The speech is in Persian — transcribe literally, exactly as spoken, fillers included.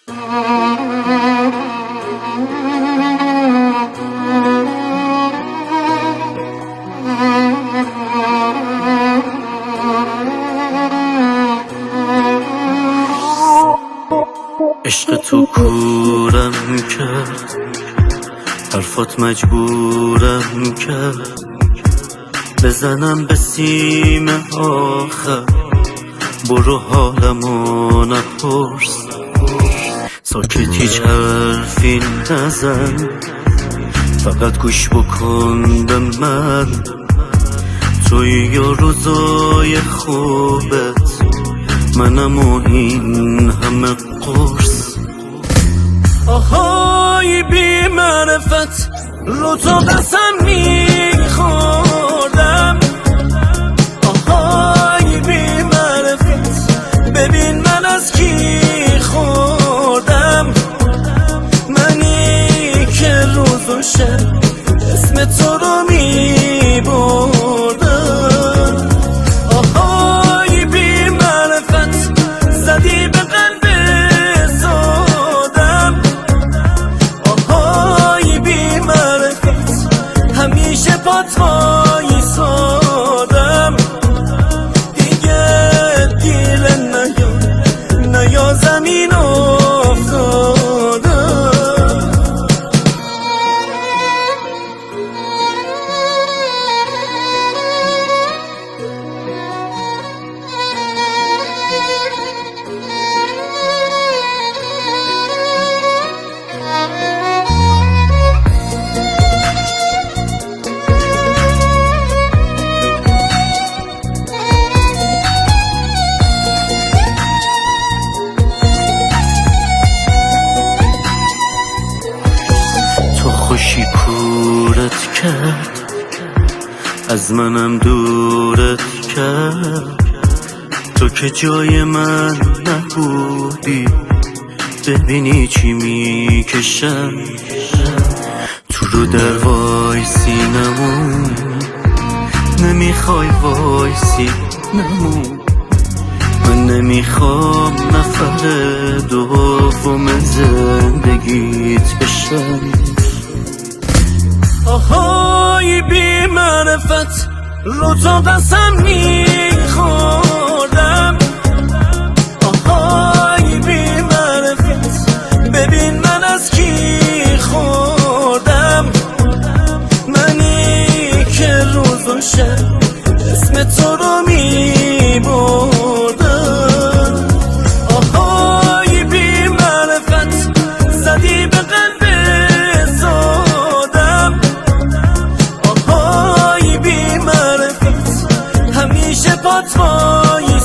عشق تو کورم کرد، حرفات مجبورم کرد بزنم به سیم آخر. برو حالمو نپرس، ساکت هیچ حرفی نزن، فقط گوش بکن به من. توی یا روزای خوبت، منم و این همه قرص. آهای بی معرفت، رو تو قسم میخوردم. آهای بی معرفت، ببین من از کی خوردم. منی که روز و شب اسم تو رو میبردم. آهای بی معرفت، زدی به قلب سادم. آهای بی معرفت، همیشه پات وایسادم. دیگه دیر نیا، نیا زمین افتادم. خوشی کورت کرد، از منم دورت کرد. تو که جای من نبودی، ببینی چی میکشم. تو رو در وایسی نمون، نمیخوای وایسی نمون. من نمیخوام نفر دوم زندگیت بشم. آهای بی معرفت، رو تو قسم میخوردم. آهای بی معرفت، ببین من از کی خوردم. منی که روز و شب اسم تو رو میبردم. آهای بی معرفت، زدی به قلب همیشه پات وای